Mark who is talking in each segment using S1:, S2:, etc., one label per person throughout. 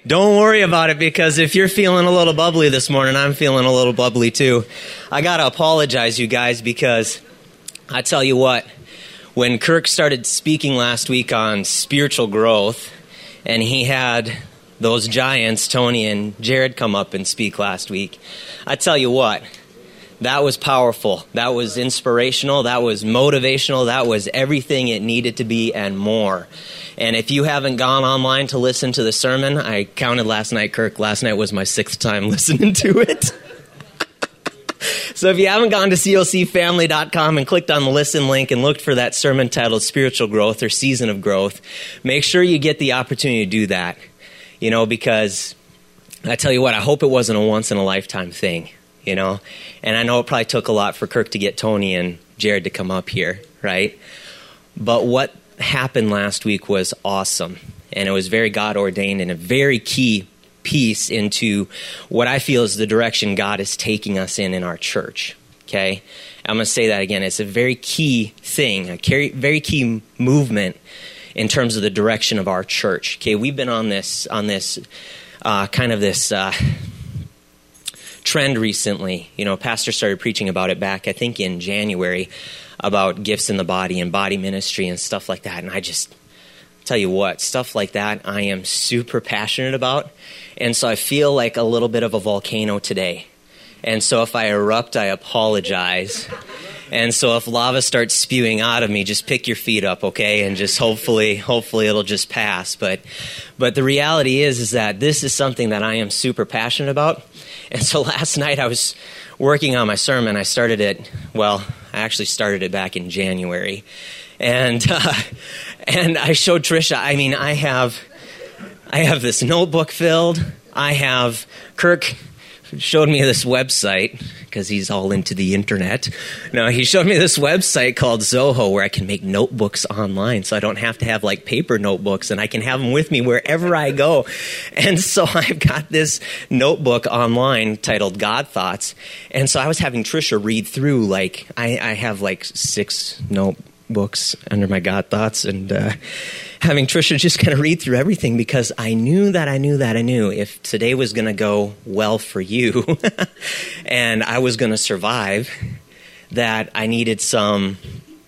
S1: Don't worry about it, because if you're feeling a little bubbly this morning, I'm feeling a little bubbly too. I got to apologize, you guys, because I tell you what, when Kirk started speaking last week on spiritual growth, and he had those giants, Tony and Jared, come up and speak last week, I tell you what, that was powerful. That was inspirational. That was motivational. That was everything it needed to be and more. And if you haven't gone online to listen to the sermon, I counted last night, Kirk. Last night was my 6th time listening to it. So if you haven't gone to cocfamily.com and clicked on the listen link and looked for that sermon titled Spiritual Growth or Season of Growth, make sure you get the opportunity to do that. You know, because I tell you what, I hope it wasn't a once-in-a-lifetime thing, you know. And I know it probably took a lot for Kirk to get Tony and Jared to come up here, right? But what happened last week was awesome, and it was very God-ordained and a very key piece into what I feel is the direction God is taking us in our church, okay? I'm going to say that again. It's a very key thing, a very key movement in terms of the direction of our church, okay? We've been on this trend recently. You know, Pastor started preaching about it back, I think, in January, about gifts in the body and body ministry and stuff like that. And I just tell you what, stuff like that I am super passionate about. And so I feel like a little bit of a volcano today. And so if I erupt, I apologize. And so if lava starts spewing out of me, just pick your feet up, okay? And just hopefully it'll just pass. But the reality is that this is something that I am super passionate about. And so last night I was working on my sermon. I started it back in January. And I showed Trisha, I mean, I have this notebook filled. Kirk showed me this website, because he's all into the internet. No, he showed me this website called Zoho, where I can make notebooks online, so I don't have to have like paper notebooks, and I can have them with me wherever I go. And so I've got this notebook online titled God Thoughts. And so I was having Trisha read through, like, I have like 6 notebooks under my God Thoughts, and having Trisha just kind of read through everything, because I knew if today was going to go well for you and I was going to survive, that I needed some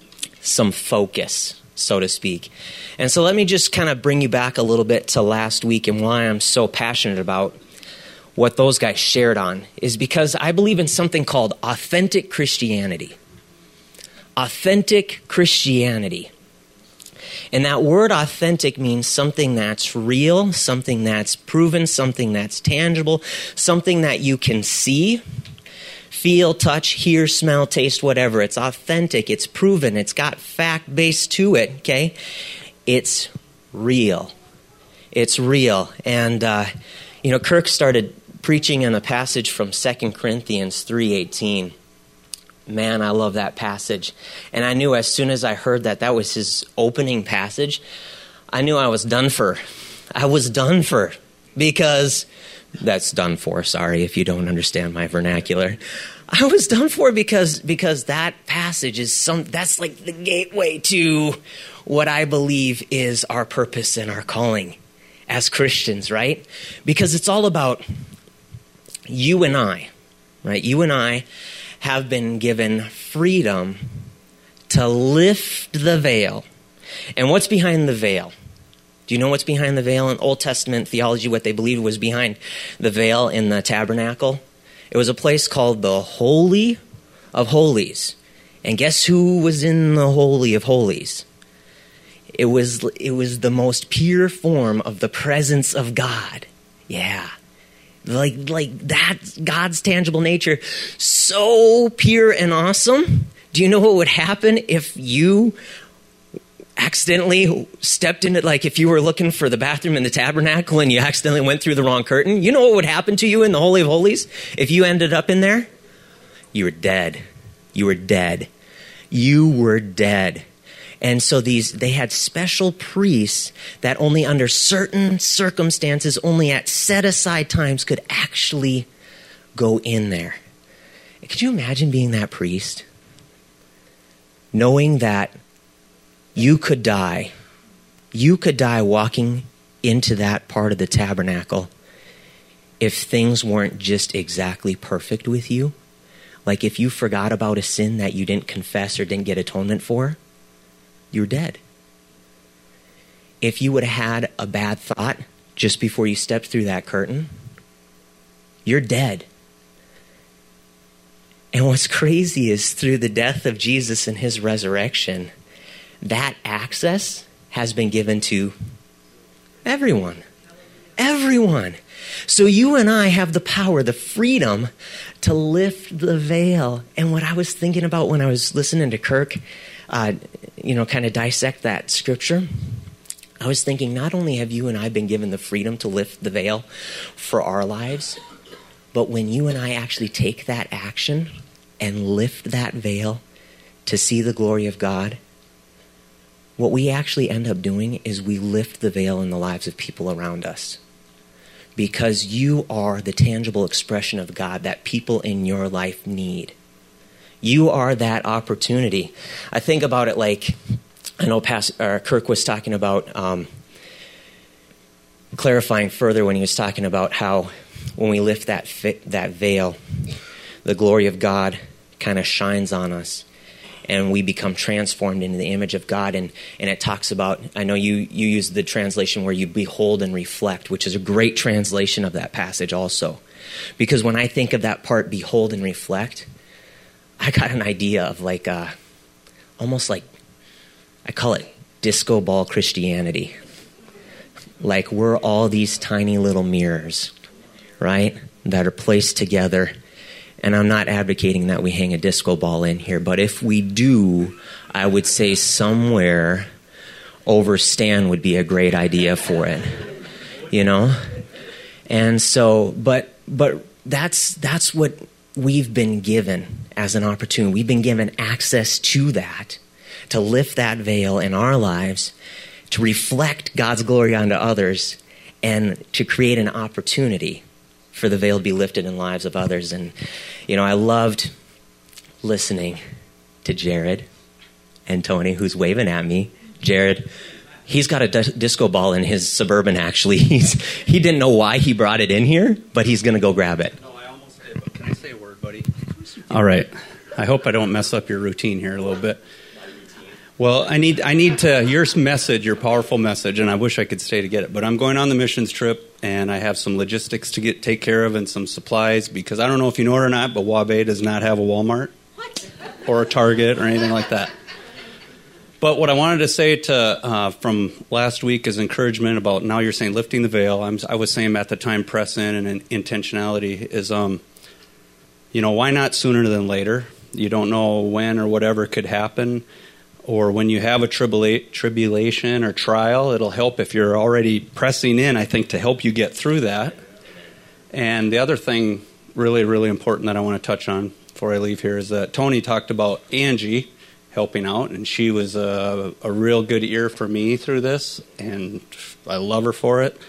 S1: focus, so to speak. And so let me just kind of bring you back a little bit to last week and why I'm so passionate about what those guys shared on, is because I believe in something called authentic Christianity. Authentic Christianity. And that word authentic means something that's real, something that's proven, something that's tangible, something that you can see, feel, touch, hear, smell, taste, whatever. It's authentic, it's proven, it's got fact base to it, okay? It's real. It's real. And, Kirk started preaching on a passage from 2 Corinthians 3:18. Man, I love that passage. And I knew as soon as I heard that was his opening passage, I knew I was done for. I was done for, because that's done for. Sorry if you don't understand my vernacular. I was done for because that passage is that's like the gateway to what I believe is our purpose and our calling as Christians, right? Because it's all about you and I, right? You and I have been given freedom to lift the veil. And what's behind the veil? Do you know what's behind the veil? In Old Testament theology, what they believed was behind the veil in the tabernacle? It was a place called the Holy of Holies. And guess who was in the Holy of Holies? It was the most pure form of the presence of God. Yeah. Like that's God's tangible nature, so pure and awesome. Do you know what would happen if you accidentally stepped in it? Like if you were looking for the bathroom in the tabernacle and you accidentally went through the wrong curtain, you know what would happen to you in the Holy of Holies if you ended up in there? You were dead. You were dead. You were dead. And so they had special priests that only under certain circumstances, only at set aside times, could actually go in there. Could you imagine being that priest? Knowing that you could die walking into that part of the tabernacle if things weren't just exactly perfect with you. Like if you forgot about a sin that you didn't confess or didn't get atonement for, you're dead. If you would have had a bad thought just before you stepped through that curtain, you're dead. And what's crazy is through the death of Jesus and his resurrection, that access has been given to everyone. Everyone. So you and I have the power, the freedom to lift the veil. And what I was thinking about when I was listening to Kirk, kind of dissect that scripture, I was thinking not only have you and I been given the freedom to lift the veil for our lives, but when you and I actually take that action and lift that veil to see the glory of God, what we actually end up doing is we lift the veil in the lives of people around us. Because you are the tangible expression of God that people in your life need. You are that opportunity. I think about it like, I know Kirk was talking about clarifying further when he was talking about how when we lift that veil, the glory of God kind of shines on us and we become transformed into the image of God. And it talks about, I know you use the translation where you behold and reflect, which is a great translation of that passage also. Because when I think of that part, behold and reflect, I got an idea of like almost like, I call it disco ball Christianity. Like we're all these tiny little mirrors, right, that are placed together. And I'm not advocating that we hang a disco ball in here, but if we do, I would say somewhere over Stan would be a great idea for it, you know? And so, but that's what we've been given as an opportunity. We've been given access to that, to lift that veil in our lives, to reflect God's glory onto others, and to create an opportunity for the veil to be lifted in the lives of others. And, I loved listening to Jared and Tony, who's waving at me. Jared, he's got a disco ball in his Suburban, actually. He didn't know why he brought it in here, but he's going to go grab it.
S2: No, I almost did, but can I say a word, buddy? All right. I hope I don't mess up your routine here a little bit. Well, I need to, your message, your powerful message, and I wish I could stay to get it, but I'm going on the missions trip, and I have some logistics to take care of and some supplies, because I don't know if you know it or not, but Wabe does not have a Walmart. What? Or a Target or anything like that. But what I wanted to say from last week is encouragement about, now you're saying lifting the veil. I was saying at the time, press in and intentionality is, why not sooner than later? You don't know when or whatever could happen. Or when you have a tribulation or trial, it'll help if you're already pressing in, I think, to help you get through that. And the other thing really, really important that I want to touch on before I leave here is that Tony talked about Angie helping out, and she was a real good ear for me through this, and I love her for it.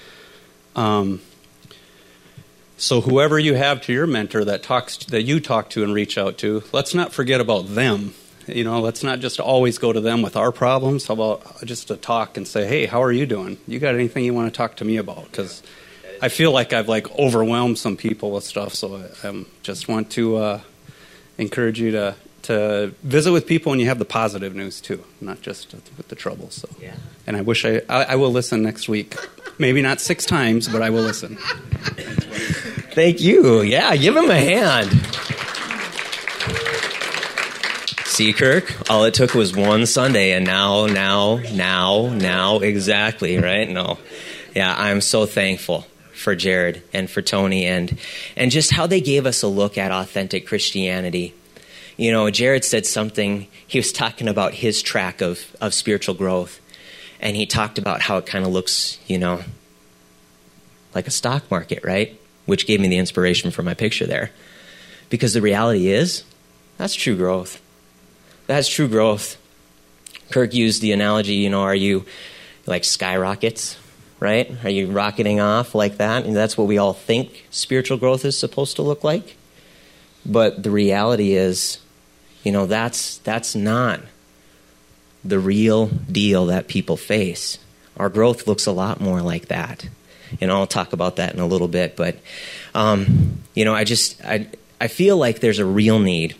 S2: So whoever you have to your mentor that you talk to and reach out to, let's not forget about them. Let's not just always go to them with our problems. How about just to talk and say, hey, how are you doing? You got anything you want to talk to me about? Because I feel like I've overwhelmed some people with stuff. So I just want to encourage you to visit with people when you have the positive news too, not just with the trouble. So, yeah. And I wish I will listen next week. Maybe not 6 times, but I will listen.
S1: Thank you. Yeah, give him a hand. See, Kirk, all it took was one Sunday, and now, exactly, right? No. Yeah, I'm so thankful for Jared and for Tony and just how they gave us a look at authentic Christianity. Jared said something, he was talking about his track of spiritual growth, and he talked about how it kind of looks, like a stock market, right? Which gave me the inspiration for my picture there. Because the reality is, that's true growth. That's true growth. Kirk used the analogy, are you like skyrockets, right? Are you rocketing off like that? And that's what we all think spiritual growth is supposed to look like. But the reality is, that's not the real deal that people face. Our growth looks a lot more like that. And I'll talk about that in a little bit. But, I feel like there's a real need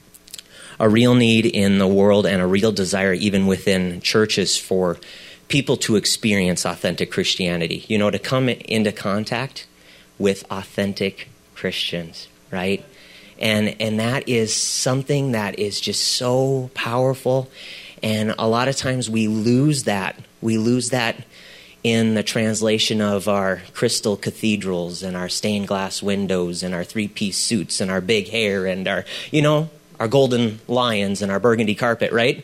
S1: in the world and a real desire even within churches for people to experience authentic Christianity, to come into contact with authentic Christians, right? And that is something that is just so powerful. And a lot of times we lose that. We lose that in the translation of our crystal cathedrals and our stained glass windows and our three-piece suits and our big hair and our golden lions and our burgundy carpet, right?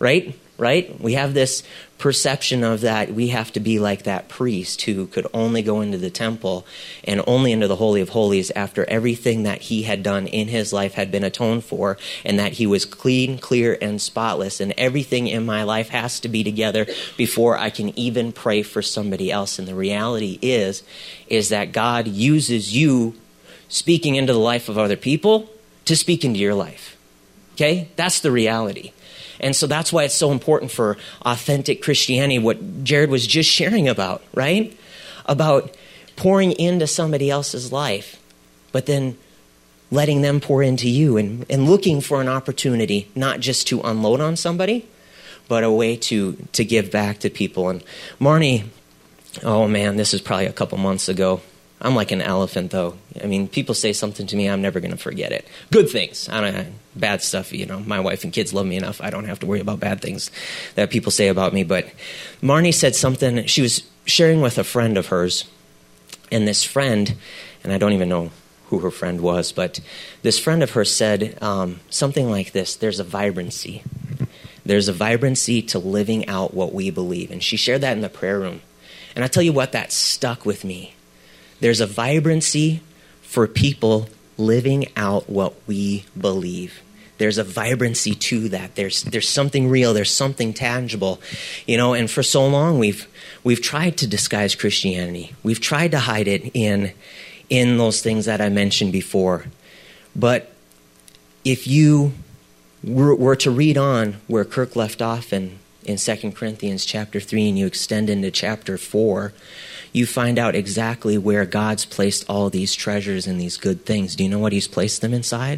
S1: We have this perception of that we have to be like that priest who could only go into the temple and only into the Holy of Holies after everything that he had done in his life had been atoned for, and that he was clean, clear, and spotless, and everything in my life has to be together before I can even pray for somebody else. And the reality is that God uses you speaking into the life of other people to speak into your life. Okay? That's the reality. And so that's why it's so important for authentic Christianity, what Jared was just sharing about, right? About pouring into somebody else's life, but then letting them pour into you and looking for an opportunity, not just to unload on somebody, but a way to give back to people. And Marnie, oh man, this is probably a couple months ago. I'm like an elephant, though. I mean, people say something to me, I'm never going to forget it. Good things. I don't bad stuff, my wife and kids love me enough. I don't have to worry about bad things that people say about me. But Marnie said something. She was sharing with a friend of hers. And this friend, and I don't even know who her friend was, but this friend of hers said something like this: there's a vibrancy. There's a vibrancy to living out what we believe. And she shared that in the prayer room. And I tell you what, that stuck with me. There's a vibrancy for people living out what we believe. There's a vibrancy to that. There's something real. There's something tangible, And for so long, we've tried to disguise Christianity. We've tried to hide it in those things that I mentioned before. But if you were to read on where Kirk left off in 2 Corinthians chapter 3, and you extend into chapter 4, you find out exactly where God's placed all these treasures and these good things. Do you know what he's placed them inside?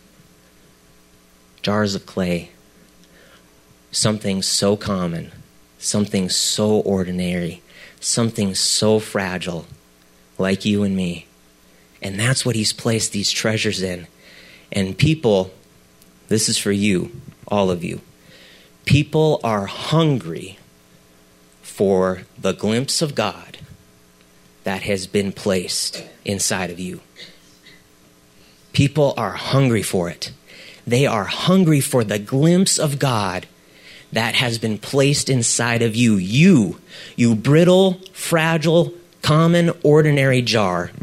S1: Jars of clay. Something so common, something so ordinary, something so fragile, like you and me. And that's what he's placed these treasures in. And people, this is for you, all of you. People are hungry for the glimpse of God that has been placed inside of you. People are hungry for it. They are hungry for the glimpse of God that has been placed inside of you. You brittle, fragile, common, ordinary jar.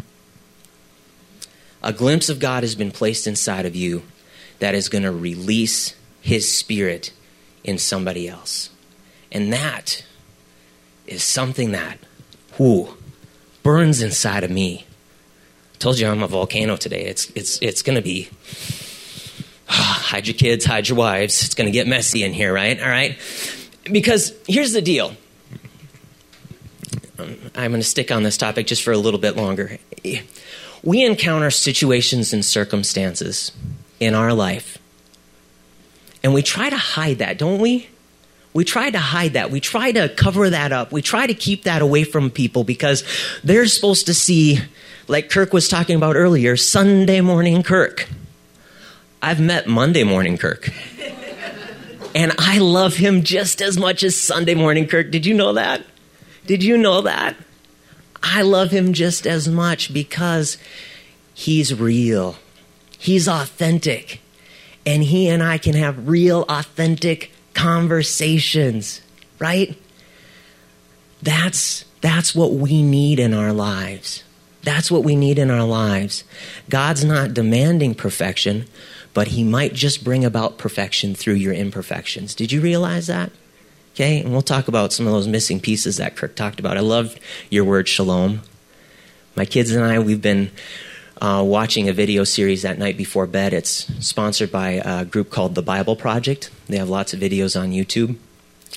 S1: A glimpse of God has been placed inside of you that is going to release his Spirit in somebody else. And that is something that, burns inside of me. I told you I'm a volcano today. It's going to be, hide your kids, hide your wives. It's going to get messy in here, right? All right? Because here's the deal. I'm going to stick on this topic just for a little bit longer. We encounter situations and circumstances in our life, and we try to hide that, don't we? We try to hide that. We try to cover that up. We try to keep that away from people because they're supposed to see, like Kirk was talking about earlier, Sunday morning Kirk. I've met Monday morning Kirk. And I love him just as much as Sunday morning Kirk. Did you know that? Did you know that? I love him just as much because he's real. He's authentic. And he and I can have real, authentic conversations, right? That's what we need in our lives. That's what we need in our lives. God's not demanding perfection, but he might just bring about perfection through your imperfections. Did you realize that? Okay, and we'll talk about some of those missing pieces that Kirk talked about. I loved your word, shalom. My kids and I, we've been watching a video series that night before bed. It's sponsored by a group called The Bible Project. They have lots of videos on YouTube.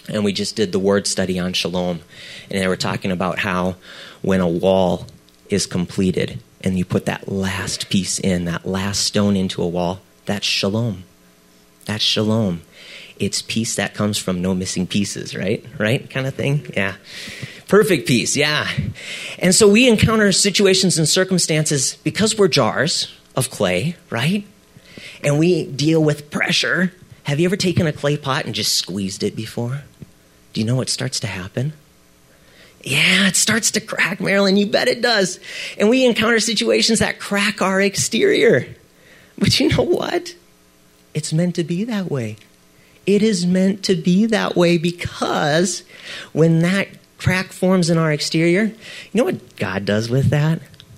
S1: And we just did the word study on shalom. And they were talking about how when a wall is completed and you put that last piece in, that last stone into a wall, that's shalom. That's shalom. It's peace that comes from no missing pieces, right? Right? Kind of thing? Yeah. Perfect peace, yeah. And so we encounter situations and circumstances because we're jars of clay, right? And we deal with pressure. Have you ever taken a clay pot and just squeezed it before? Do you know what starts to happen? Yeah, it starts to crack, Marilyn. You bet it does. And we encounter situations that crack our exterior. But you know what? It's meant to be that way. It is meant to be that way because when that crack forms in our exterior, you know what God does with that?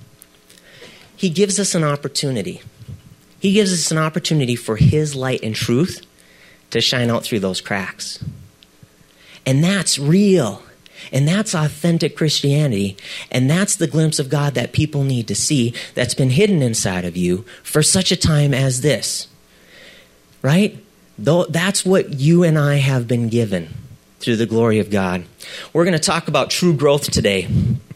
S1: He gives us an opportunity. He gives us an opportunity for His light and truth to shine out through those cracks. And that's real. And that's authentic Christianity. And that's the glimpse of God that people need to see that's been hidden inside of you for such a time as this. Right? That's what you and I have been given through the glory of God. We're going to talk about true growth today.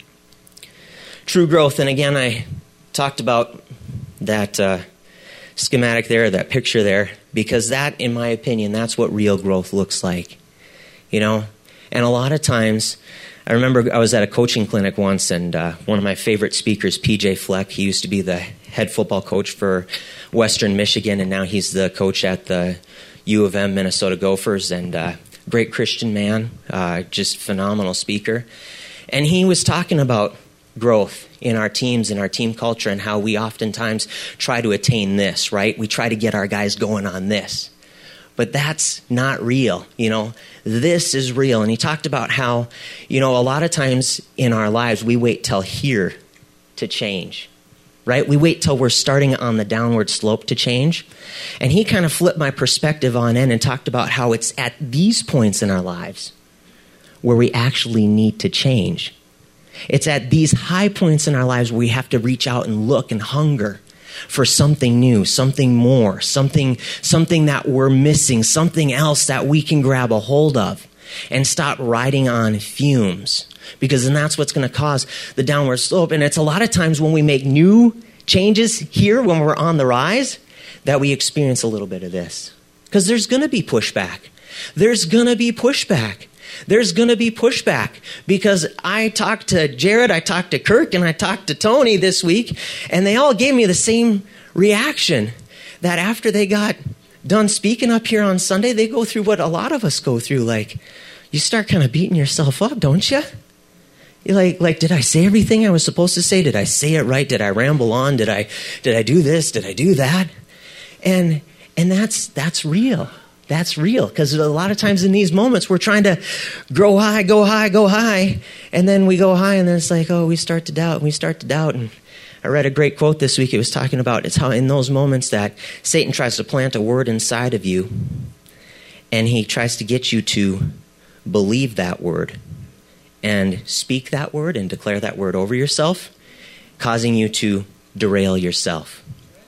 S1: True growth. And again, I talked about that schematic there, that picture there, because that, in my opinion, that's what real growth looks like. You know, and a lot of times, I remember I was at a coaching clinic once, and one of my favorite speakers, PJ Fleck, he used to be the head football coach for Western Michigan, and now he's the coach at the U of M Minnesota Gophers, and great Christian man, just phenomenal speaker. And he was talking about growth in our teams, in our team culture, and how we oftentimes try to attain this, right? We try to get our guys going on this. But that's not real, you know. This is real. And he talked about how, you know, a lot of times in our lives, we wait till here to change, right? We wait till we're starting on the downward slope to change. And he kind of flipped my perspective on end and talked about how it's at these points in our lives where we actually need to change. It's at these high points in our lives where we have to reach out and look and hunger for something new, something more, something that we're missing, something else that we can grab a hold of and stop riding on fumes, because then that's what's going to cause the downward slope. And it's a lot of times when we make new changes here, when we're on the rise, that we experience a little bit of this, because there's going to be pushback. There's going to be pushback. There's going to be pushback, because I talked to Jared, I talked to Kirk, and I talked to Tony this week, and they all gave me the same reaction, that after they got done speaking up here on Sunday, they go through what a lot of us go through. Like, you start kind of beating yourself up, don't you? You're like, did I say everything I was supposed to say? Did I say it right? Did I ramble on? Did I do this? Did I do that? And that's real. That's real, because a lot of times in these moments, we're trying to grow high, go high, go high, and then we go high, and then it's like, oh, we start to doubt. And I read a great quote this week. It was talking about it's how in those moments that Satan tries to plant a word inside of you, and he tries to get you to believe that word and speak that word and declare that word over yourself, causing you to derail yourself.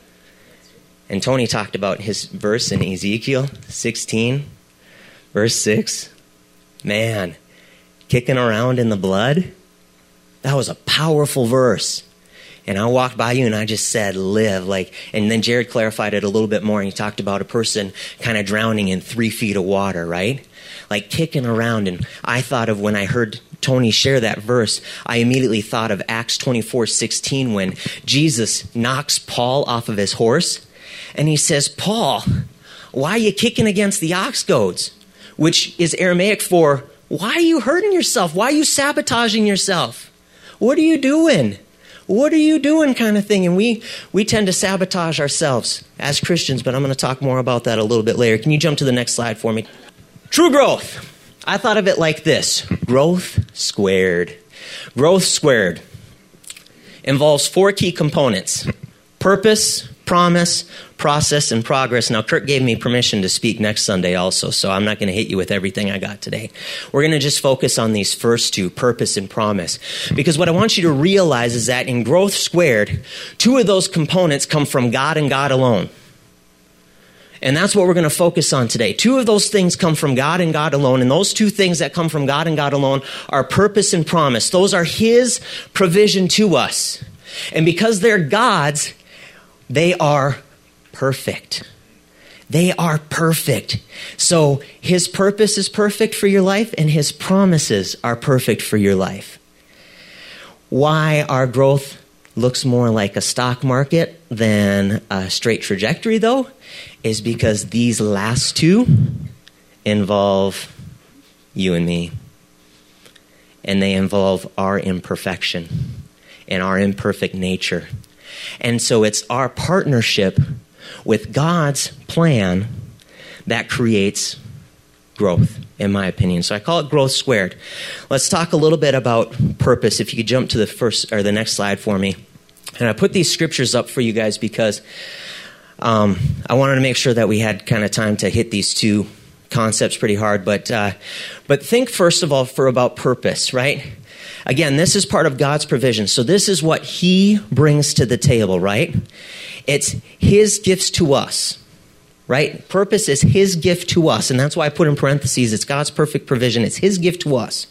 S1: And Tony talked about his verse in Ezekiel 16, verse 6. Man, kicking around in the blood, that was a powerful verse. And I walked by you and I just said, live. And then Jared clarified it a little bit more, and he talked about a person kind of drowning in 3 feet of water, right? Like kicking around. And I thought of, when I heard Tony share that verse, I immediately thought of Acts 24:16, when Jesus knocks Paul off of his horse. And he says, Paul, why are you kicking against the ox goads? Which is Aramaic for, why are you hurting yourself? Why are you sabotaging yourself? What are you doing? What are you doing, kind of thing? And we tend to sabotage ourselves as Christians, but I'm going to talk more about that a little bit later. Can you jump to the next slide for me? True growth. I thought of it like this. Growth squared. Growth squared involves 4 key components: purpose, promise, process, and progress. Now, Kurt gave me permission to speak next Sunday also, so I'm not going to hit you with everything I got today. We're going to just focus on these first 2, purpose and promise. Because what I want you to realize is that in Growth Squared, 2 of those components come from God and God alone. And that's what we're going to focus on today. Two of those things come from God and God alone. And those two things that come from God and God alone are purpose and promise. Those are his provision to us. And because they're God's, they are perfect. They are perfect. So his purpose is perfect for your life, and his promises are perfect for your life. Why our growth looks more like a stock market than a straight trajectory, though, is because these last two involve you and me. And they involve our imperfection and our imperfect nature. And so it's our partnership with God's plan that creates growth, in my opinion. So I call it growth squared. Let's talk a little bit about purpose. If you could jump to the first or the next slide for me. And I put these scriptures up for you guys because I wanted to make sure that we had kind of time to hit these two concepts pretty hard. But think first of all about purpose, right? Again, this is part of God's provision. So this is what he brings to the table, right? It's his gifts to us, right? Purpose is his gift to us. And that's why I put in parentheses, it's God's perfect provision. It's his gift to us.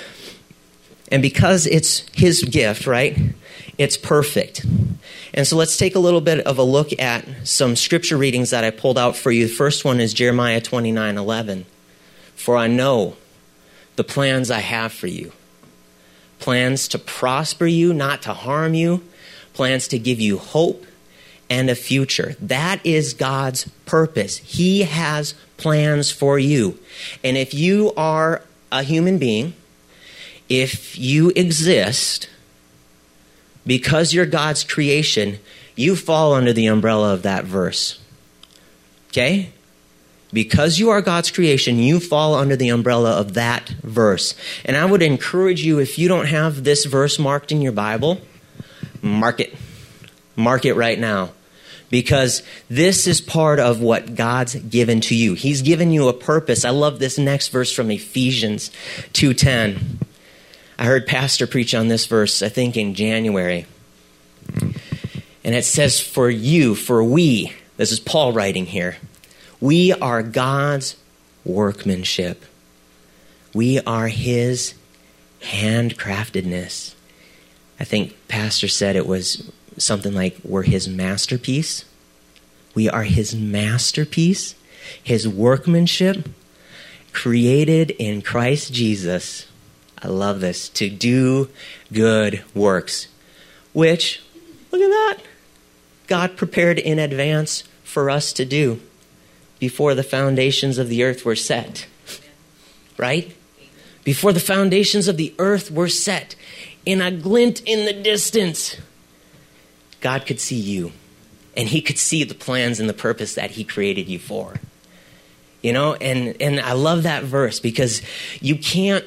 S1: And because it's his gift, right, it's perfect. And so let's take a little bit of a look at some scripture readings that I pulled out for you. The first one is Jeremiah 29:11. For I know the plans I have for you. Plans to prosper you, not to harm you. Plans to give you hope and a future. That is God's purpose. He has plans for you. And if you are a human being, if you exist, because you're God's creation, you fall under the umbrella of that verse. Okay? Because you are God's creation, you fall under the umbrella of that verse. And I would encourage you, if you don't have this verse marked in your Bible, mark it. Mark it right now. Because this is part of what God's given to you. He's given you a purpose. I love this next verse from Ephesians 2:10. I heard Pastor preach on this verse, I think in January. And it says, for we, this is Paul writing here, we are God's workmanship. We are his handcraftedness. I think Pastor said it was something like we're his masterpiece. We are his masterpiece, his workmanship, created in Christ Jesus. I love this, to do good works, which, look at that, God prepared in advance for us to do before the foundations of the earth were set. Right? Before the foundations of the earth were set, in a glint in the distance, God could see you, and he could see the plans and the purpose that he created you for. You know, and I love that verse because you can't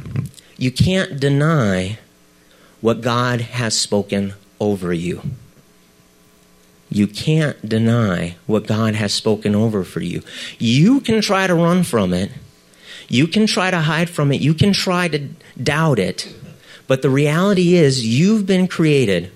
S1: deny what God has spoken over you. You can't deny what God has spoken over for you. You can try to run from it. You can try to hide from it. You can try to doubt it. But the reality is you've been created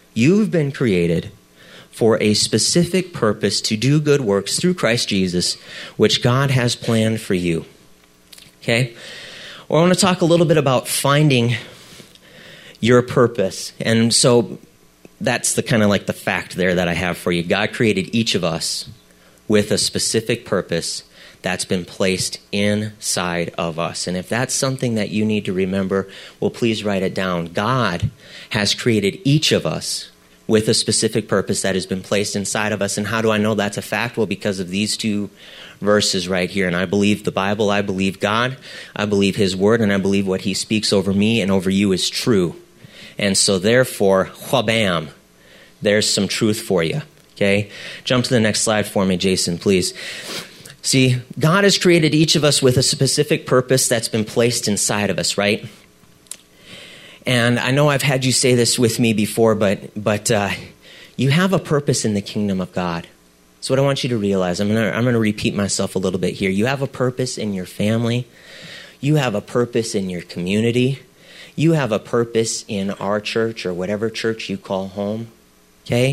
S1: for a specific purpose to do good works through Christ Jesus, which God has planned for you. Okay? Well, I want to talk a little bit about finding your purpose. And so that's the kind of like the fact there that I have for you. God created each of us with a specific purpose that's been placed inside of us. And if that's something that you need to remember, well, please write it down. God has created each of us with a specific purpose that has been placed inside of us. And how do I know that's a fact? Well, because of these two verses right here. And I believe the Bible, I believe God, I believe his word, and I believe what he speaks over me and over you is true. And so therefore, whabam, there's some truth for you. Okay? Jump to the next slide for me, Jason, please. See, God has created each of us with a specific purpose that's been placed inside of us, right? And I know I've had you say this with me before, but you have a purpose in the kingdom of God. That's what I want you to realize. I'm going to repeat myself a little bit here. You have a purpose in your family. You have a purpose in your community. You have a purpose in our church or whatever church you call home. Okay?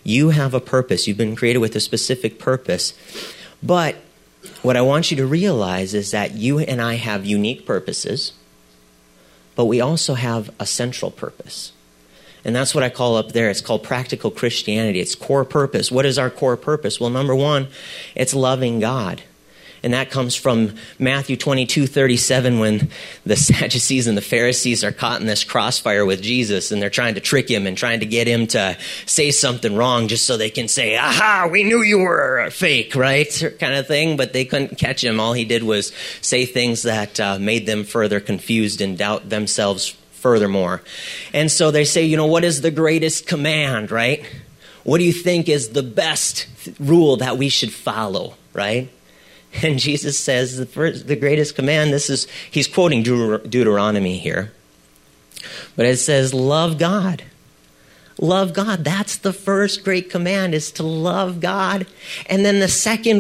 S1: You have a purpose. You've been created with a specific purpose. But what I want you to realize is that you and I have unique purposes, but we also have a central purpose. And that's what I call up there. It's called practical Christianity. It's core purpose. What is our core purpose? Well, number one, it's loving God. And that comes from Matthew 22:37, when the Sadducees and the Pharisees are caught in this crossfire with Jesus, and they're trying to trick him and trying to get him to say something wrong just so they can say, aha, we knew you were fake, right? Kind of thing. But they couldn't catch him. All he did was say things that made them further confused and doubt themselves furthermore. And so they say, what is the greatest command, right? What do you think is the best rule that we should follow, right? And Jesus says the greatest command, he's quoting Deuteronomy here. But it says, love God. Love God. That's the first great command, is to love God. And then the second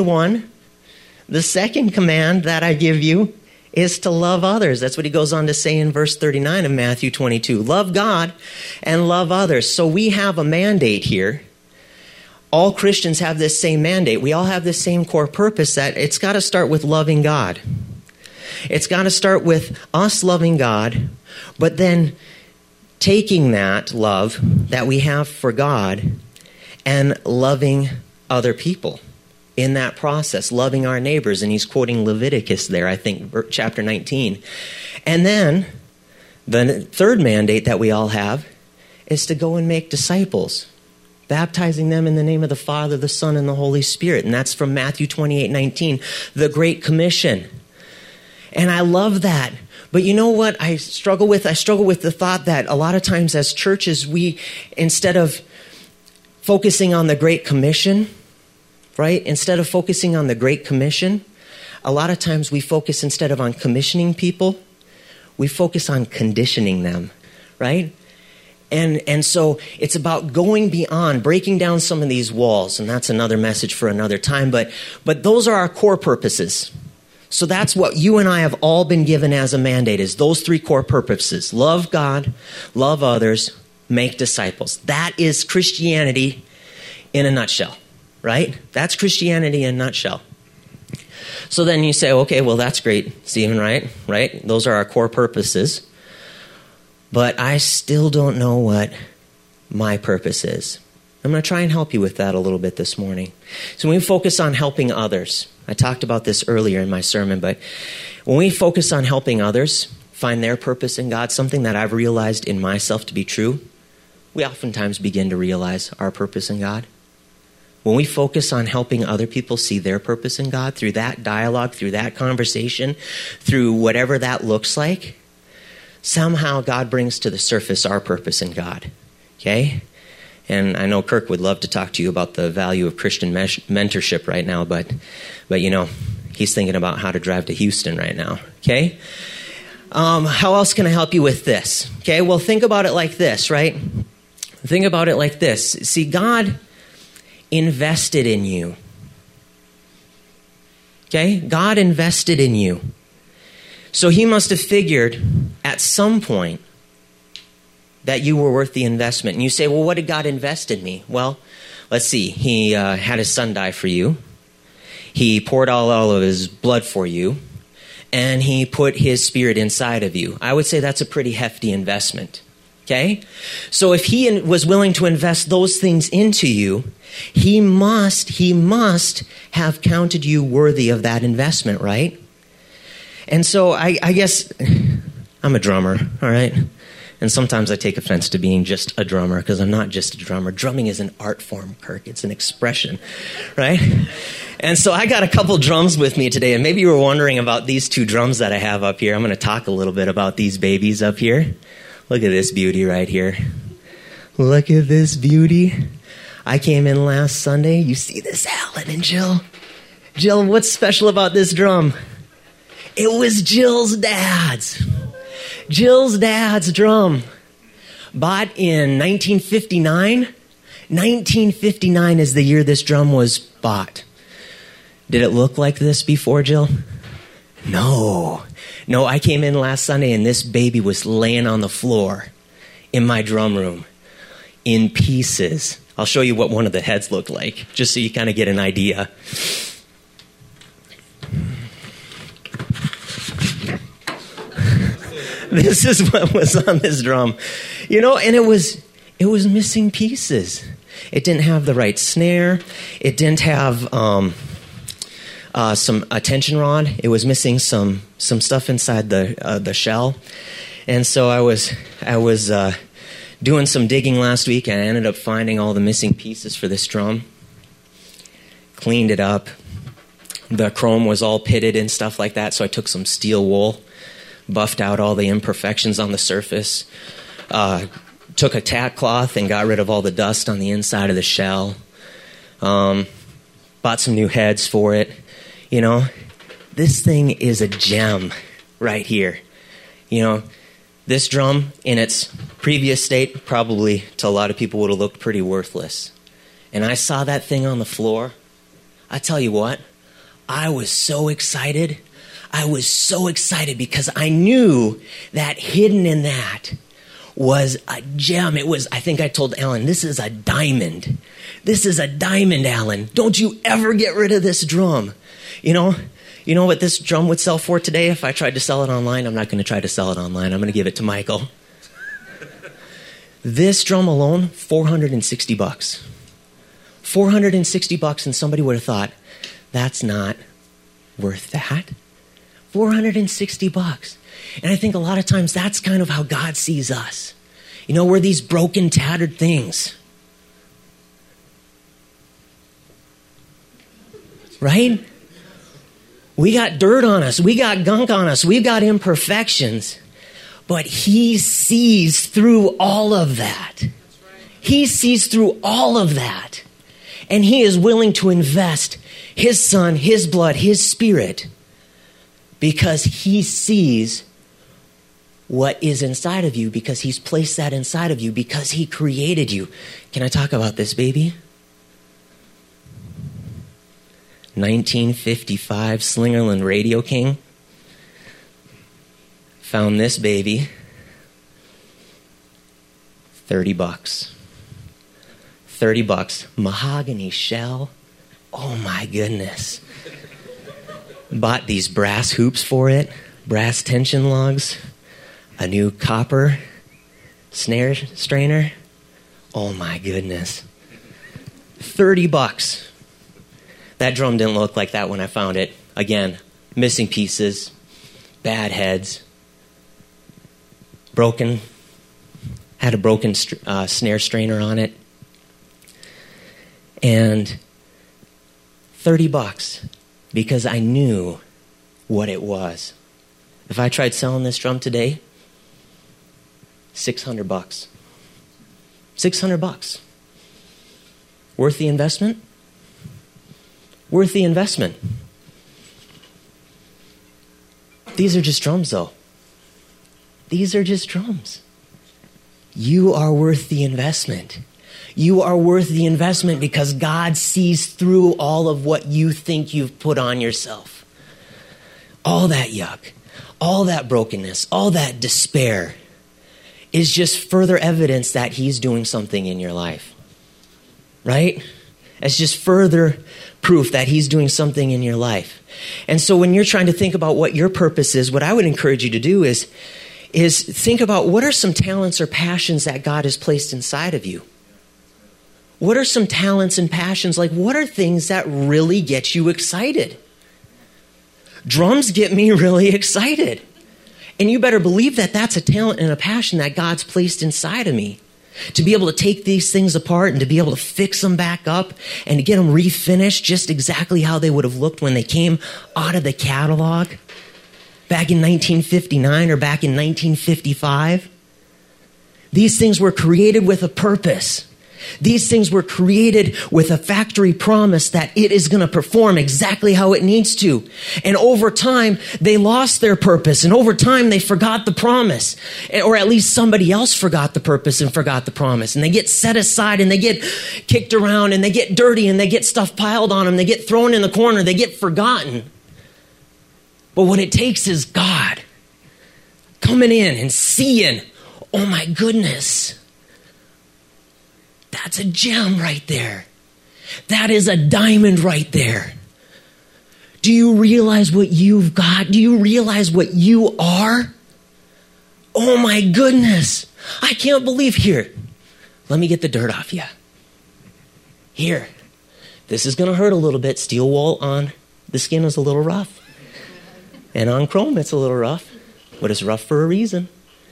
S1: command that I give you is to love others. That's what he goes on to say in verse 39 of Matthew 22. Love God and love others. So we have a mandate here. All Christians have this same mandate. We all have this same core purpose, that it's got to start with loving God. It's got to start with us loving God, but then taking that love that we have for God and loving other people in that process, loving our neighbors. And he's quoting Leviticus there, I think, chapter 19. And then the third mandate that we all have is to go and make disciples, baptizing them in the name of the Father, the Son, and the Holy Spirit. And that's from Matthew 28:19, the Great Commission. And I love that. But you know what I struggle with? I struggle with the thought that a lot of times as churches, we, instead of focusing on the Great Commission, right? Instead of focusing on the Great Commission, a lot of times we focus, instead of on commissioning people, we focus on conditioning them, right? And so it's about going beyond, breaking down some of these walls, and that's another message for another time. But those are our core purposes. So that's what you and I have all been given as a mandate, is those three core purposes: love God, love others, make disciples. That is Christianity in a nutshell, right? That's Christianity in a nutshell. So then you say, okay, well, that's great, Stephen, right? Those are our core purposes. But I still don't know what my purpose is. I'm going to try and help you with that a little bit this morning. So when we focus on helping others, I talked about this earlier in my sermon, but when we focus on helping others find their purpose in God, something that I've realized in myself to be true, we oftentimes begin to realize our purpose in God. When we focus on helping other people see their purpose in God, through that dialogue, through that conversation, through whatever that looks like, somehow God brings to the surface our purpose in God, okay? And I know Kirk would love to talk to you about the value of Christian mentorship right now, but he's thinking about how to drive to Houston right now, okay? How else can I help you with this? Okay, well, think about it like this, right? Think about it like this. See, God invested in you, okay? God invested in you. So he must have figured at some point that you were worth the investment. And you say, well, what did God invest in me? Well, let's see. He had his son die for you. He poured all of his blood for you. And he put his spirit inside of you. I would say that's a pretty hefty investment. Okay? So if he was willing to invest those things into you, he must have counted you worthy of that investment, right? And so I guess I'm a drummer, all right? And sometimes I take offense to being just a drummer, because I'm not just a drummer. Drumming is an art form, Kirk. It's an expression, right? And so I got a couple drums with me today, and maybe you were wondering about these two drums that I have up here. I'm going to talk a little bit about these babies up here. Look at this beauty right here. Look at this beauty. I came in last Sunday. You see this, Alan and Jill? Jill, what's special about this drum? It was Jill's dad's. Jill's dad's drum. Bought in 1959. 1959 is the year this drum was bought. Did it look like this before, Jill? No, I came in last Sunday and this baby was laying on the floor in my drum room in pieces, I'll show you what one of the heads looked like, just so you kind of get an idea. This is what was on this drum. And it was missing pieces. It didn't have the right snare. It didn't have some tension rod. It was missing some stuff inside the shell. And so I was doing some digging last week, and I ended up finding all the missing pieces for this drum. Cleaned it up. The chrome was all pitted and stuff like that, so I took some steel wool, buffed out all the imperfections on the surface, took a tack cloth and got rid of all the dust on the inside of the shell, bought some new heads for it. This thing is a gem right here. This drum in its previous state probably to a lot of people would have looked pretty worthless. And I saw that thing on the floor. I tell you what, I was so excited. I was so excited because I knew that hidden in that was a gem. I think I told Alan, this is a diamond. This is a diamond, Alan. Don't you ever get rid of this drum. You know what this drum would sell for today if I tried to sell it online? I'm not going to try to sell it online. I'm going to give it to Michael. This drum alone, $460. $460, and somebody would have thought, that's not worth that. $460. And I think a lot of times that's kind of how God sees us. We're these broken, tattered things. Right? We got dirt on us. We got gunk on us. We've got imperfections. But He sees through all of that. He sees through all of that. And He is willing to invest His Son, His blood, His Spirit, because He sees what is inside of you, because He's placed that inside of you, because He created you. Can I talk about this baby? 1955 Slingerland Radio King. Found this baby. $30. $30. Mahogany shell. Oh my goodness. Bought these brass hoops for it, brass tension lugs, a new copper snare strainer. Oh my goodness. $30. That drum didn't look like that when I found it. Again, missing pieces, bad heads, broken, had a broken snare strainer on it. And $30 because I knew what it was. If I tried selling this drum today, $600. $600. Worth the investment? Worth the investment. These are just drums, though. These are just drums. You are worth the investment. You are worth the investment because God sees through all of what you think you've put on yourself. All that yuck, all that brokenness, all that despair is just further evidence that He's doing something in your life. Right? It's just further proof that He's doing something in your life. And so when you're trying to think about what your purpose is, what I would encourage you to do is think about what are some talents or passions that God has placed inside of you. What are some talents and passions? Like, what are things that really get you excited? Drums get me really excited. And you better believe that that's a talent and a passion that God's placed inside of me. To be able to take these things apart and to be able to fix them back up and to get them refinished just exactly how they would have looked when they came out of the catalog back in 1959 or back in 1955. These things were created with a purpose. These things were created with a factory promise that it is going to perform exactly how it needs to. And over time, they lost their purpose. And over time, they forgot the promise. Or at least somebody else forgot the purpose and forgot the promise. And they get set aside and they get kicked around and they get dirty and they get stuff piled on them. They get thrown in the corner. They get forgotten. But what it takes is God coming in and seeing, oh my goodness, That's a gem right there. That is a diamond right there. Do you realize what you've got? Do you realize what you are? Oh my goodness. I can't believe. Here, let me get the dirt off you. Here. This is going to hurt a little bit. Steel wool on the skin is a little rough. And on chrome, it's a little rough. But it's rough for a reason.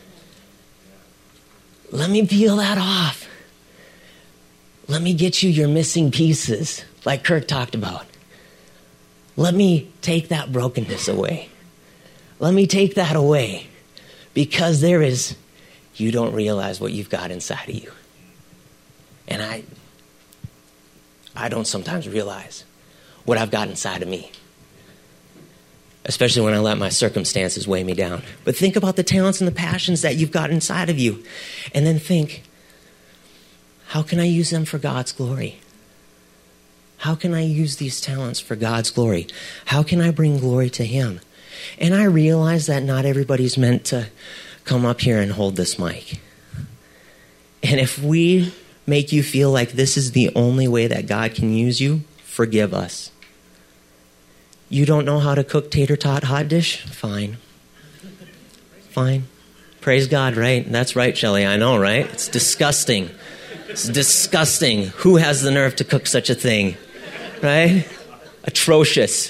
S1: Let me peel that off. Let me get you your missing pieces, like Kirk talked about. Let me take that brokenness away. Let me take that away. Because you don't realize what you've got inside of you. And I don't sometimes realize what I've got inside of me. Especially when I let my circumstances weigh me down. But think about the talents and the passions that you've got inside of you. And then think, how can I use them for God's glory? How can I use these talents for God's glory? How can I bring glory to Him? And I realize that not everybody's meant to come up here and hold this mic. And if we make you feel like this is the only way that God can use you, forgive us. You don't know how to cook tater tot hot dish? Fine. Fine. Praise God, right? That's right, Shelley. I know, right? It's disgusting. It's disgusting. Who has the nerve to cook such a thing? Right? Atrocious.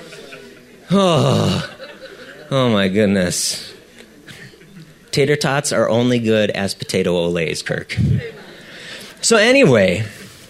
S1: Oh my goodness. Tater tots are only good as potato olays, Kirk. So anyway,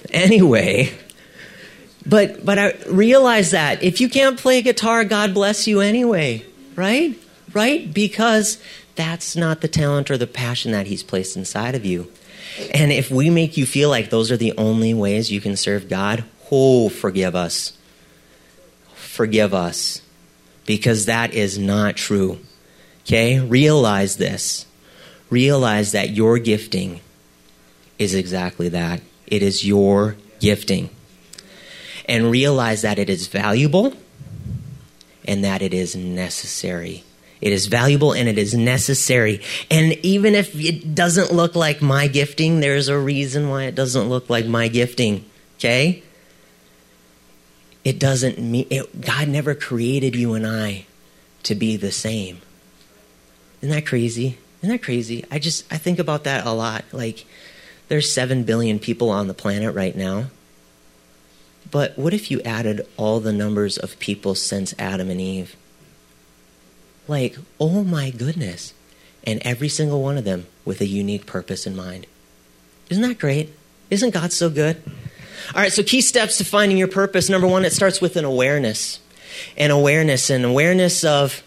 S1: but I realize that if you can't play guitar, God bless you anyway, right? Right? Because that's not the talent or the passion that He's placed inside of you. And if we make you feel like those are the only ways you can serve God, forgive us. Forgive us. Because that is not true. Okay? Realize this. Realize that your gifting is exactly that. It is your gifting. And realize that it is valuable and that it is necessary. It is valuable and it is necessary. And even if it doesn't look like my gifting, there's a reason why it doesn't look like my gifting. Okay? It doesn't mean God never created you and I to be the same. Isn't that crazy? Isn't that crazy? I think about that a lot. Like, there's 7 billion people on the planet right now. But what if you added all the numbers of people since Adam and Eve? Like, oh my goodness. And every single one of them with a unique purpose in mind. Isn't that great? Isn't God so good? All right, so key steps to finding your purpose. Number 1, it starts with an awareness. An awareness of,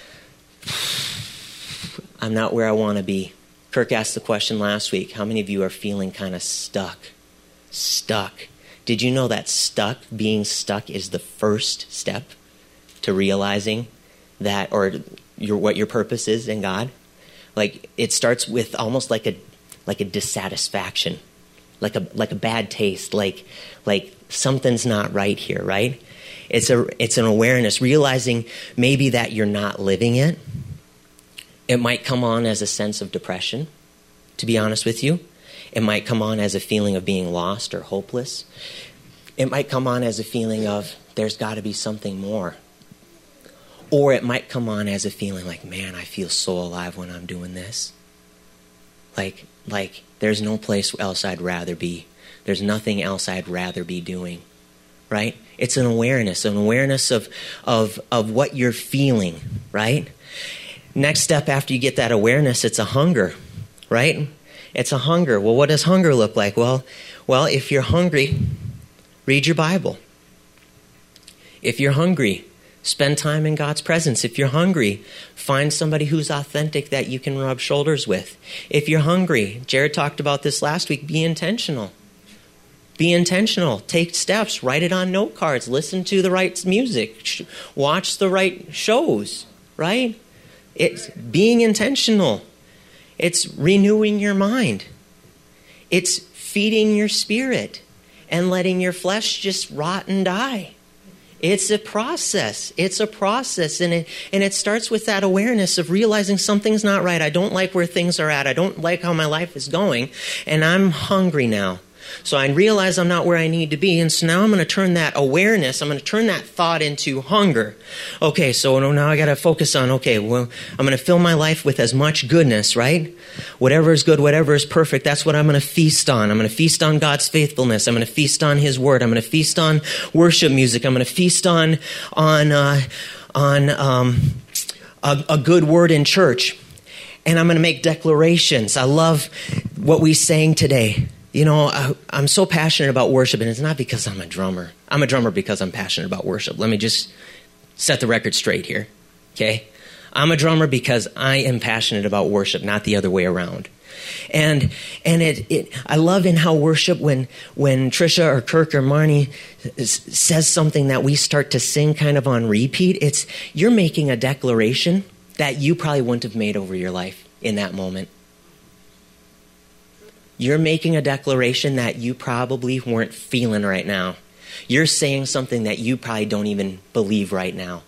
S1: I'm not where I want to be. Kirk asked the question last week, how many of you are feeling kind of stuck? Stuck. Did you know that being stuck is the first step to realizing that, or what your purpose is in God? Like, it starts with almost like a dissatisfaction, like a bad taste, like something's not right here, right? It's an awareness, realizing maybe that you're not living it. It might come on as a sense of depression, to be honest with you. It might come on as a feeling of being lost or hopeless. It might come on as a feeling of there's got to be something more. Or it might come on as a feeling like, man, I feel so alive when I'm doing this. Like there's no place else I'd rather be. There's nothing else I'd rather be doing. Right? It's an awareness of what you're feeling, right? Next step after you get that awareness, it's a hunger, right? It's a hunger. Well, what does hunger look like? Well, if you're hungry, read your Bible. If you're hungry, spend time in God's presence. If you're hungry, find somebody who's authentic that you can rub shoulders with. If you're hungry, Jared talked about this last week, be intentional. Be intentional. Take steps. Write it on note cards. Listen to the right music. Watch the right shows, right? It's being intentional. It's renewing your mind. It's feeding your spirit and letting your flesh just rot and die. It's a process. It's a process. And it starts with that awareness of realizing something's not right. I don't like where things are at. I don't like how my life is going. And I'm hungry now. So I realize I'm not where I need to be. And so now I'm going to turn that awareness, I'm going to turn that thought into hunger. Okay, so now I got to focus on, okay, well, I'm going to fill my life with as much goodness, right? Whatever is good, whatever is perfect, that's what I'm going to feast on. I'm going to feast on God's faithfulness. I'm going to feast on His Word. I'm going to feast on worship music. I'm going to feast on a good word in church. And I'm going to make declarations. I love what we sang today. You know, I'm so passionate about worship, and it's not because I'm a drummer. I'm a drummer because I'm passionate about worship. Let me just set the record straight here, okay? I'm a drummer because I am passionate about worship, not the other way around. And I love in how worship, when Trisha or Kirk or Marnie says something that we start to sing kind of on repeat, it's you're making a declaration that you probably wouldn't have made over your life in that moment. You're making a declaration that you probably weren't feeling right now. You're saying something that you probably don't even believe right now.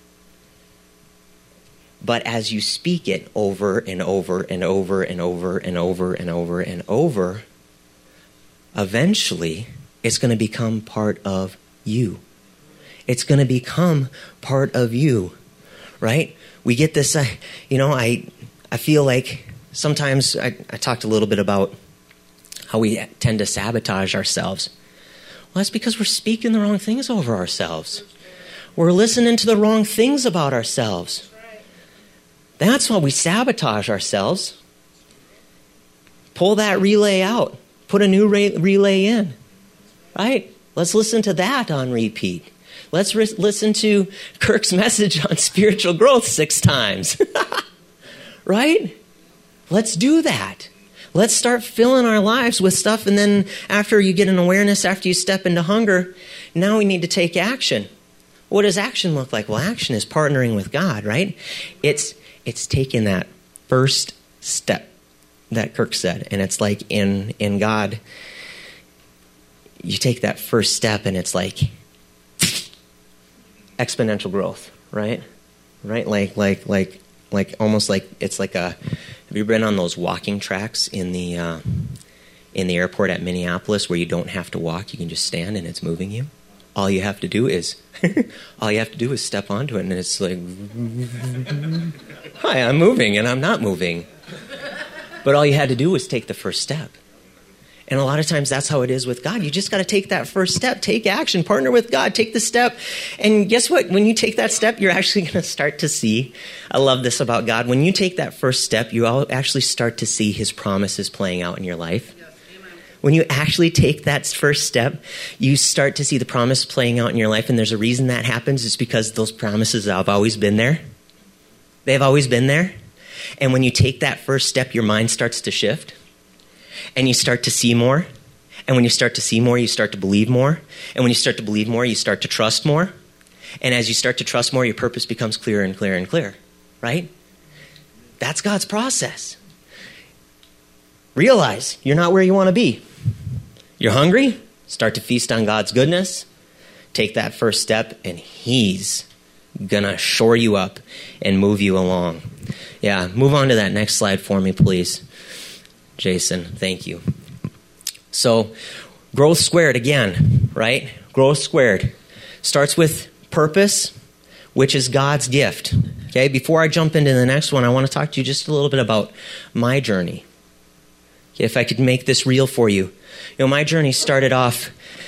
S1: But as you speak it over and over and over and over and over and over and over, eventually it's going to become part of you. It's going to become part of you, right? We get this, I feel like sometimes I talked a little bit about how we tend to sabotage ourselves. Well, that's because we're speaking the wrong things over ourselves. We're listening to the wrong things about ourselves. That's why we sabotage ourselves. Pull that relay out. Put a new relay in. Right? Let's listen to that on repeat. Let's listen to Kirk's message on spiritual growth 6 times. Right? Let's do that. Let's start filling our lives with stuff, and then after you get an awareness, after you step into hunger, now we need to take action. What does action look like? Well, action is partnering with God, right? It's taking that first step that Kirk said, and it's like in God, you take that first step, and it's like exponential growth, right? Right? Like almost like it's like a. Have you been on those walking tracks in the airport at Minneapolis where you don't have to walk? You can just stand and it's moving you. All you have to do is step onto it, and it's like, hi, I'm moving, and I'm not moving. But all you had to do was take the first step. And a lot of times that's how it is with God. You just got to take that first step. Take action. Partner with God. Take the step. And guess what? When you take that step, you're actually going to start to see. I love this about God. When you take that first step, you actually start to see His promises playing out in your life. Yes, when you actually take that first step, you start to see the promise playing out in your life. And there's a reason that happens. It's because those promises have always been there. They've always been there. And when you take that first step, your mind starts to shift. And you start to see more. And when you start to see more, you start to believe more. And when you start to believe more, you start to trust more. And as you start to trust more, your purpose becomes clearer and clearer and clearer. Right? That's God's process. Realize you're not where you want to be. You're hungry? Start to feast on God's goodness. Take that first step, and He's going to shore you up and move you along. Yeah, move on to that next slide for me, please. Jason, thank you. So, growth squared again, right? Growth squared starts with purpose, which is God's gift. Okay, before I jump into the next one, I want to talk to you just a little bit about my journey. Okay, if I could make this real for you. You know, my journey started off,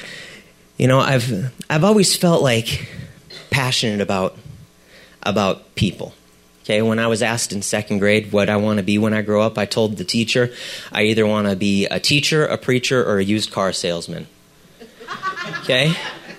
S1: I've always felt like passionate about people. Okay, when I was asked in 2nd grade what I want to be when I grow up, I told the teacher, I either want to be a teacher, a preacher, or a used car salesman. Okay?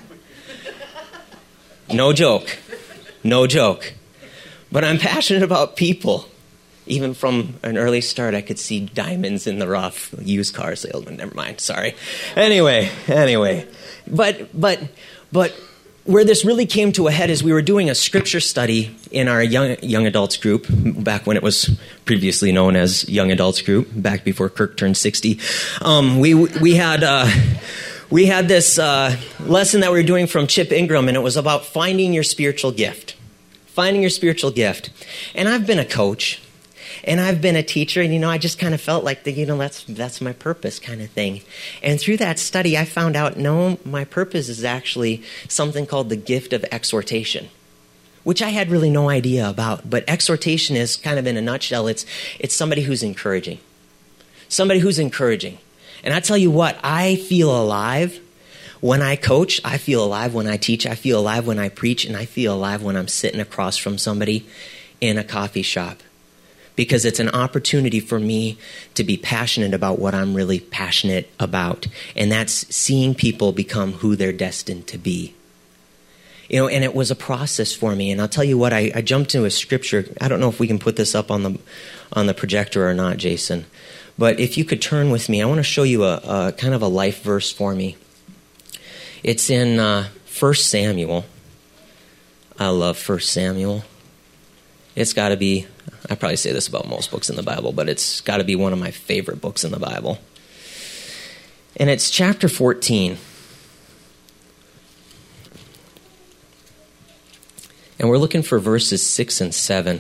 S1: No joke. No joke. But I'm passionate about people. Even from an early start, I could see diamonds in the rough. Used car salesman. Never mind. Sorry. Anyway. But where this really came to a head is we were doing a scripture study in our young adults group, back when it was previously known as Young Adults Group, back before Kirk turned 60. We had this lesson that we were doing from Chip Ingram, and it was about finding your spiritual gift. Finding your spiritual gift. And I've been a coach, And I've been a teacher, and, I just kind of felt like, that's my purpose kind of thing. And through that study, I found out, no, my purpose is actually something called the gift of exhortation, which I had really no idea about. But exhortation is kind of, in a nutshell, it's somebody who's encouraging. Somebody who's encouraging. And I tell you what, I feel alive when I coach. I feel alive when I teach. I feel alive when I preach. And I feel alive when I'm sitting across from somebody in a coffee shop. Because it's an opportunity for me to be passionate about what I'm really passionate about. And that's seeing people become who they're destined to be. And it was a process for me. And I'll tell you what, I jumped into a scripture. I don't know if we can put this up on the projector or not, Jason. But if you could turn with me, I want to show you a kind of a life verse for me. It's in 1 Samuel. I love 1 Samuel. It's got to be, I probably say this about most books in the Bible, but it's got to be one of my favorite books in the Bible. And it's chapter 14. And we're looking for verses 6 and 7.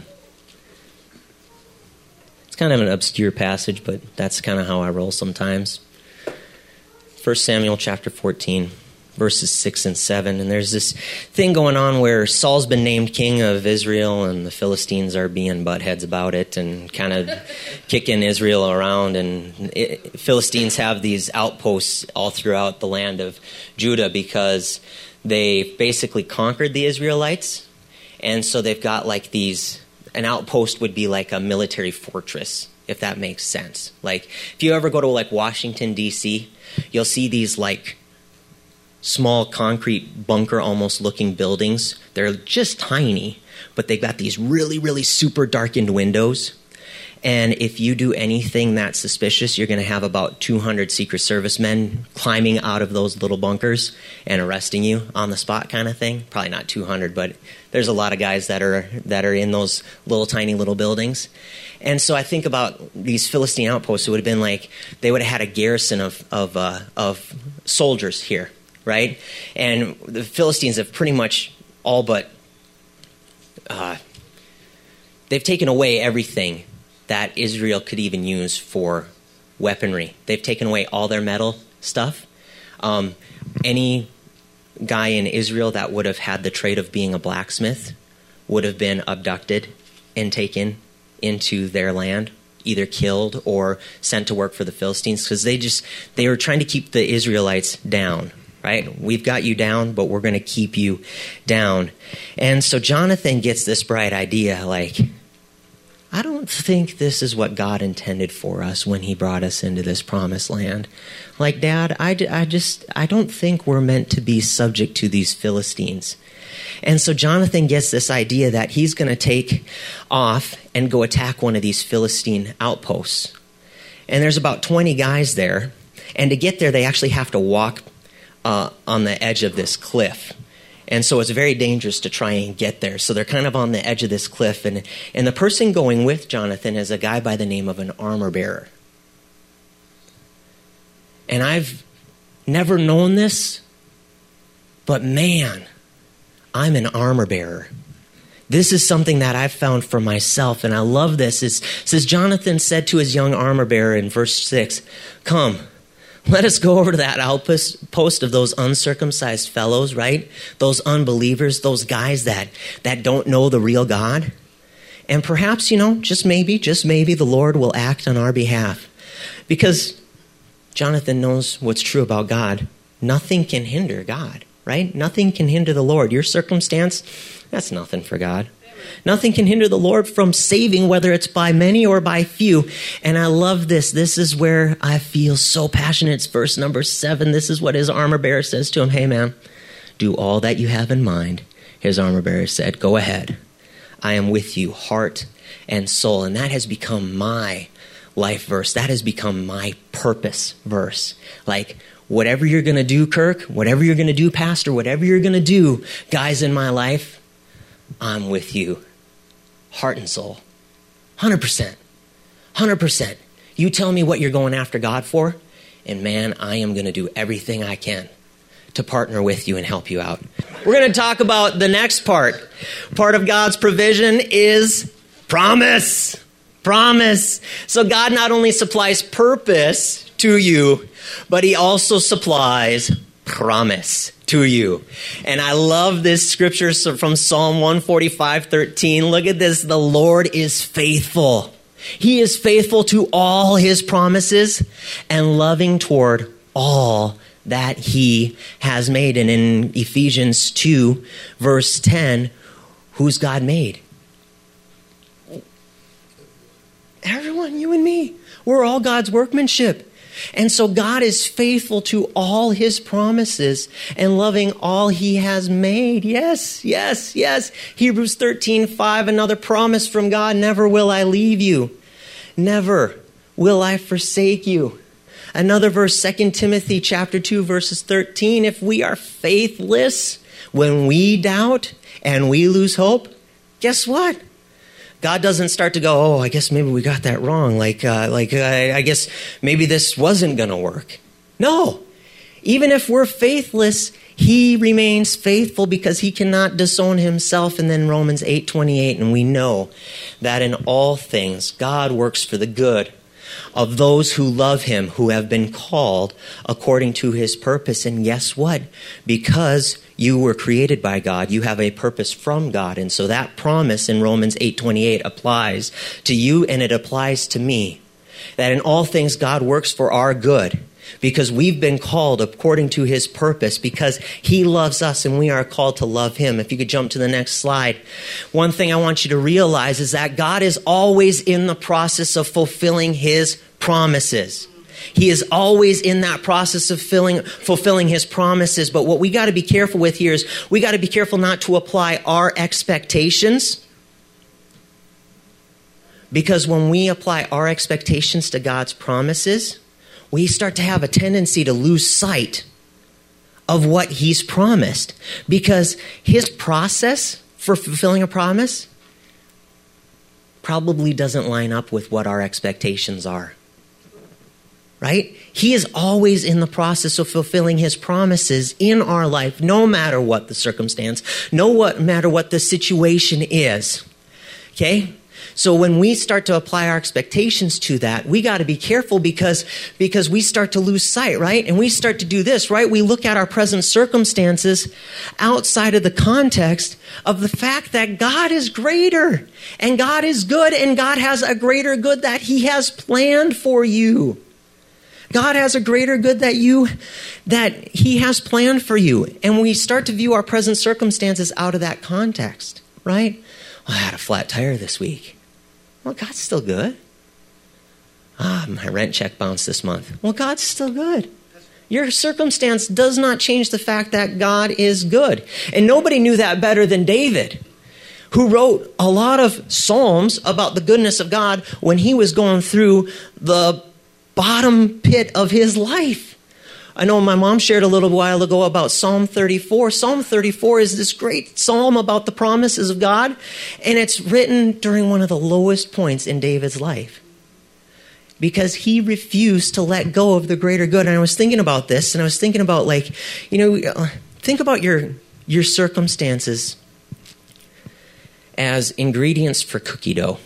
S1: It's kind of an obscure passage, but that's kind of how I roll sometimes. 1 Samuel chapter 14, verses 6 and 7. And there's this thing going on where Saul's been named king of Israel, and the Philistines are being buttheads about it and kind of kicking Israel around. And Philistines have these outposts all throughout the land of Judah because they basically conquered the Israelites. And so they've got like an outpost would be like a military fortress, if that makes sense. Like if you ever go to like Washington, D.C., you'll see these like small concrete bunker almost looking buildings. They're just tiny, but they've got these really, really super darkened windows. And if you do anything that's suspicious, you're going to have about 200 Secret Service men climbing out of those little bunkers and arresting you on the spot kind of thing. Probably not 200, but there's a lot of guys that are in those little tiny little buildings. And so I think about these Philistine outposts. It would have been like they would have had a garrison of soldiers here, right? And the Philistines have pretty much all but they've taken away everything that Israel could even use for weaponry. They've taken away all their metal stuff. Any guy in Israel that would have had the trade of being a blacksmith would have been abducted and taken into their land, either killed or sent to work for the Philistines, because they were trying to keep the Israelites down, right? We've got you down, but we're going to keep you down. And so Jonathan gets this bright idea, like, I don't think this is what God intended for us when he brought us into this promised land. Like, Dad, I don't think we're meant to be subject to these Philistines. And so Jonathan gets this idea that he's going to take off and go attack one of these Philistine outposts. And there's about 20 guys there. And to get there, they actually have to walk on the edge of this cliff. And so it's very dangerous to try and get there. So they're kind of on the edge of this cliff. And the person going with Jonathan is a guy by the name of an armor bearer. And I've never known this, but man, I'm an armor bearer. This is something that I've found for myself, and I love this. It says, Jonathan said to his young armor bearer in verse 6, "Come, let us go over to that outpost of those uncircumcised fellows," right? Those unbelievers, those guys that don't know the real God. And perhaps, just maybe the Lord will act on our behalf. Because Jonathan knows what's true about God. Nothing can hinder God, right? Nothing can hinder the Lord. Your circumstance, that's nothing for God. Nothing can hinder the Lord from saving, whether it's by many or by few. And I love this. This is where I feel so passionate. It's verse number 7. This is what his armor bearer says to him. "Hey, man, do all that you have in mind." His armor bearer said, "Go ahead. I am with you, heart and soul." And that has become my life verse. That has become my purpose verse. Like, whatever you're going to do, Kirk, whatever you're going to do, Pastor, whatever you're going to do, guys in my life, I'm with you, heart and soul, 100%, 100%. You tell me what you're going after God for, and man, I am going to do everything I can to partner with you and help you out. We're going to talk about the next part. Part of God's provision is promise. Promise. So God not only supplies purpose to you, but he also supplies promise to you. And I love this scripture from Psalm 145:13. Look at this. The Lord is faithful. He is faithful to all his promises and loving toward all that he has made. And in Ephesians 2, verse 10, who's God made? Everyone, you and me. We're all God's workmanship. And so God is faithful to all his promises and loving all he has made. Yes, yes, yes. Hebrews 13:5, another promise from God. Never will I leave you. Never will I forsake you. Another verse, 2 Timothy chapter 2, verses 13. If we are faithless when we doubt and we lose hope, guess what? God doesn't start to go, oh, I guess maybe we got that wrong. I guess maybe this wasn't going to work. No. Even if we're faithless, he remains faithful because he cannot disown himself. And then Romans 8:28, and we know that in all things God works for the good of those who love him, who have been called according to his purpose. And guess what? Because you were created by God, you have a purpose from God. And so that promise in Romans 8:28 applies to you and it applies to me. That in all things God works for our good because we've been called according to his purpose, because he loves us and we are called to love him. If you could jump to the next slide. One thing I want you to realize is that God is always in the process of fulfilling his promises. He is always in that process of fulfilling his promises. But what we got to be careful with here is we got to be careful not to apply our expectations. Because when we apply our expectations to God's promises, we start to have a tendency to lose sight of what he's promised. Because his process for fulfilling a promise probably doesn't line up with what our expectations are. Right? He is always in the process of fulfilling his promises in our life, no matter what the circumstance, no matter what the situation is. Okay? So when we start to apply our expectations to that, we got to be careful because we start to lose sight, right? And we start to do this, right? We look at our present circumstances outside of the context of the fact that God is greater and God is good and God has a greater good that he has planned for you. God has a greater good that he has planned for you. And we start to view our present circumstances out of that context, right? Well, I had a flat tire this week. Well, God's still good. My rent check bounced this month. Well, God's still good. Your circumstance does not change the fact that God is good. And nobody knew that better than David, who wrote a lot of psalms about the goodness of God when he was going through the bottom pit of his life. I know my mom shared a little while ago about Psalm 34. Psalm 34 is this great psalm about the promises of God, and it's written during one of the lowest points in David's life because he refused to let go of the greater good. And I was thinking about this, and I was thinking about think about your circumstances as ingredients for cookie dough.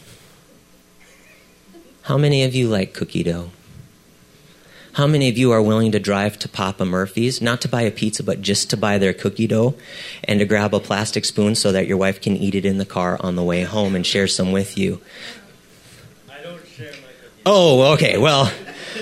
S1: How many of you like cookie dough? How many of you are willing to drive to Papa Murphy's, not to buy a pizza, but just to buy their cookie dough and to grab a plastic spoon so that your wife can eat it in the car on the way home and share some with you?
S3: I don't share my cookies.
S1: Oh, okay. Well,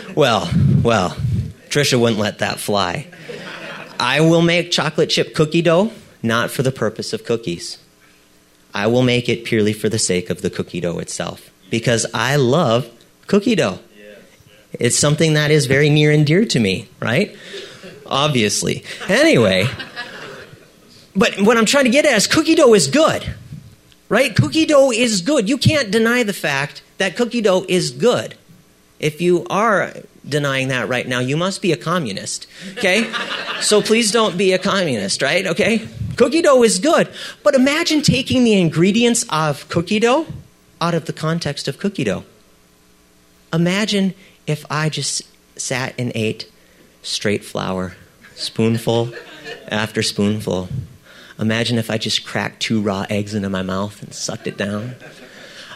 S1: Trisha wouldn't let that fly. I will make chocolate chip cookie dough, not for the purpose of cookies. I will make it purely for the sake of the cookie dough itself because I love cookie dough. It's something that is very near and dear to me, right? Obviously. Anyway, but what I'm trying to get at is cookie dough is good, right? Cookie dough is good. You can't deny the fact that cookie dough is good. If you are denying that right now, you must be a communist, okay? So please don't be a communist, right? Okay? Cookie dough is good. But imagine taking the ingredients of cookie dough out of the context of cookie dough. Imagine if I just sat and ate straight flour, spoonful after spoonful. Imagine if I just cracked 2 raw eggs into my mouth and sucked it down.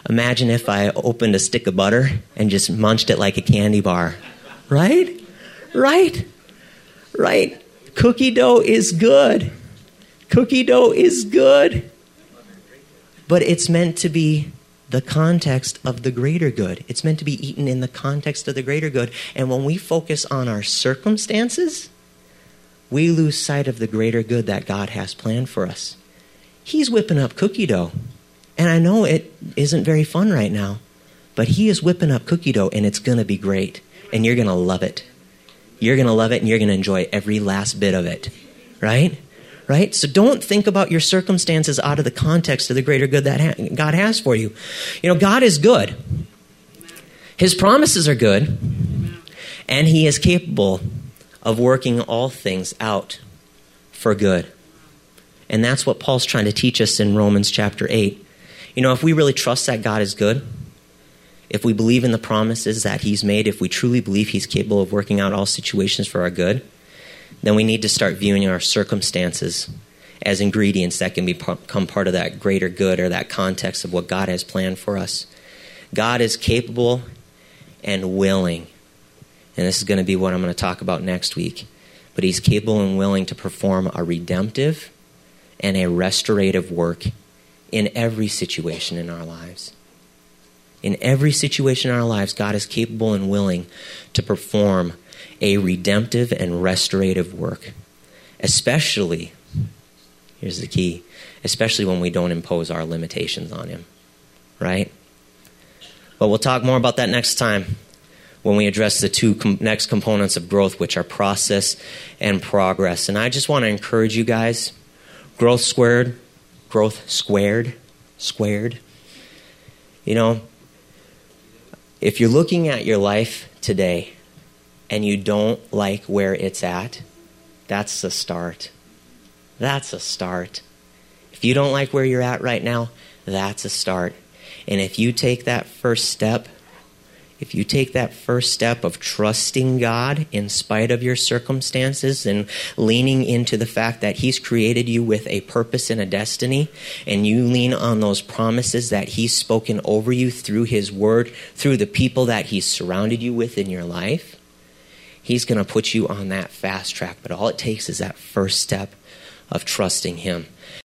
S1: Imagine if I opened a stick of butter and just munched it like a candy bar. Right? Right? Right? Cookie dough is good. Cookie dough is good. But it's meant to be the context of the greater good. It's meant to be eaten in the context of the greater good. And when we focus on our circumstances, we lose sight of the greater good that God has planned for us. He's whipping up cookie dough. And I know it isn't very fun right now, but he is whipping up cookie dough, and it's going to be great. And you're going to love it. You're going to love it, and you're going to enjoy every last bit of it. Right? Right? So don't think about your circumstances out of the context of the greater good that God has for you. You know, God is good. His promises are good. And he is capable of working all things out for good. And that's what Paul's trying to teach us in Romans chapter 8. You know, if we really trust that God is good, if we believe in the promises that he's made, if we truly believe he's capable of working out all situations for our good, then we need to start viewing our circumstances as ingredients that can become part of that greater good or that context of what God has planned for us. God is capable and willing. And this is going to be what I'm going to talk about next week. But he's capable and willing to perform a redemptive and a restorative work in every situation in our lives. In every situation in our lives, God is capable and willing to perform a redemptive and restorative work. Especially, here's the key, especially when we don't impose our limitations on him. Right? But we'll talk more about that next time when we address the two next components of growth, which are process and progress. And I just want to encourage you guys, growth squared. You know, if you're looking at your life today and you don't like where it's at, that's a start. That's a start. If you don't like where you're at right now, that's a start. And if you take that first step, of trusting God in spite of your circumstances and leaning into the fact that he's created you with a purpose and a destiny, and you lean on those promises that he's spoken over you through his word, through the people that he's surrounded you with in your life, he's going to put you on that fast track. But all it takes is that first step of trusting him.